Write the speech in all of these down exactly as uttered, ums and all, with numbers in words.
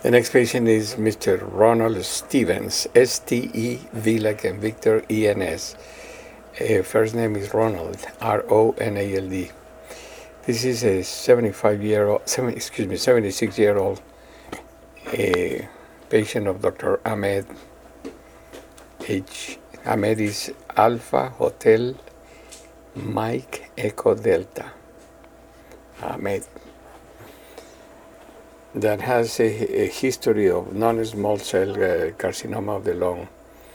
The next patient is Mister Ronald Stevens, S T E V like in Victor, E N S. Uh, first name is Ronald, R O N A L D. This is a seventy-five-year-old, seven, excuse me, seventy-six-year-old uh, patient of Doctor Ahmed H. Ahmed is Alpha Hotel Mike Echo Delta. Ahmed. That has a, a history of non-small cell uh, carcinoma of the lung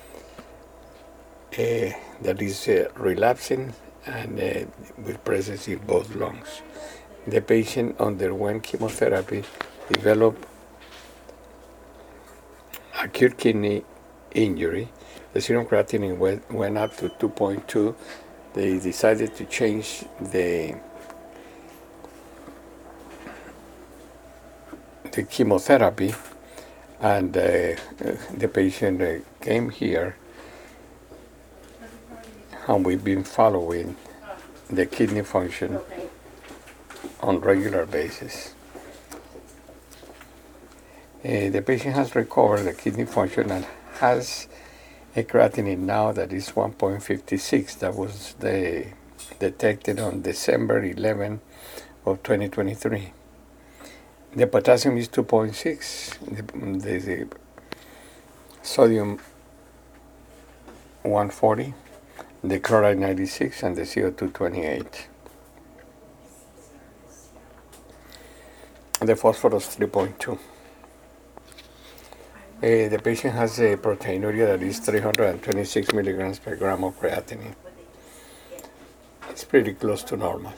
uh, that is uh, relapsing and uh, with presence in both lungs. The patient underwent chemotherapy, developed acute kidney injury. The serum creatinine went, went up to two point two. They decided to change the the chemotherapy, and uh, the patient uh, came here, and we've been following the kidney function on regular basis. Uh, the patient has recovered the kidney function and has a creatinine now that is one point five six. That was the, detected on December eleventh of twenty twenty-three. The potassium is two point six, the, the, the sodium one forty, the chloride ninety-six, and the C O two twenty-eight. The phosphorus three point two. Uh, the patient has a proteinuria that is three hundred twenty-six milligrams per gram of creatinine. It's pretty close to normal.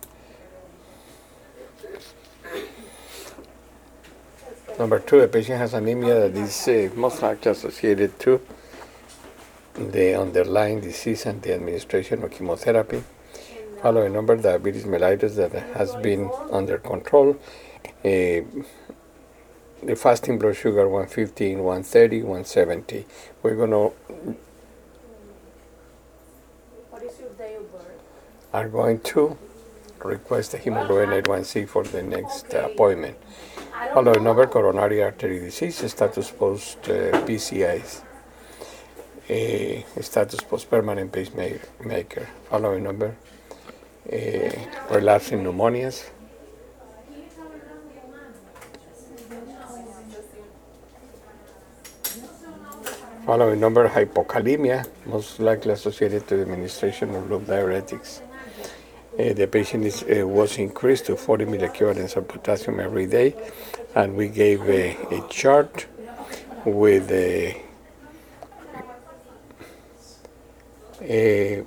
Number two, the patient has anemia that is uh, most likely associated to the underlying disease and the administration of chemotherapy. Following number, diabetes mellitus that has been under control. Uh, the fasting blood sugar one fifteen, one thirty, one seventy. We're going to What is your day of birth? are going to request a hemoglobin A one C for the next uh, appointment. Following number, coronary artery disease, status post uh, P C Is, uh, status post permanent pacemaker. Following number, uh, relapsing pneumonias. Following number, hypokalemia, most likely associated to the administration of loop diuretics. Uh, the patient is, uh, was increased to forty milliequivalents of potassium every day, and we gave a, a chart with a, a,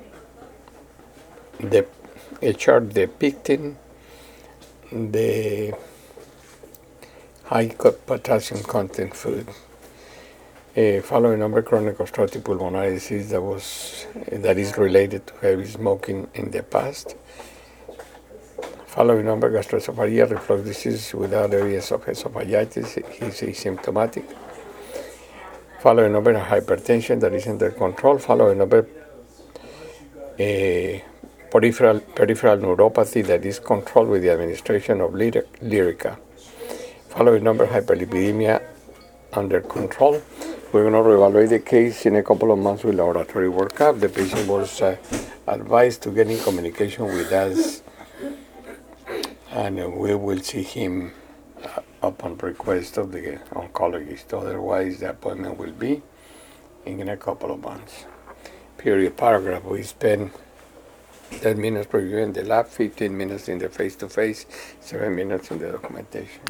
the, a chart depicting the high potassium content food. Uh, following number, chronic obstructive pulmonary disease that was uh, that is related to heavy smoking in the past. Following number, gastroesophageal reflux disease without areas of esophagitis. He's asymptomatic. Following number, hypertension that is under control. Following number, uh, peripheral peripheral neuropathy that is controlled with the administration of Lyrica. Following number, hyperlipidemia under control. We're going to reevaluate the case in a couple of months with laboratory workup. The patient was uh, advised to get in communication with us, and uh, we will see him uh, upon request of the oncologist. Otherwise, the appointment will be in a couple of months. Period. Paragraph. We spend ten minutes reviewing the lab, fifteen minutes in the face-to-face, seven minutes in the documentation.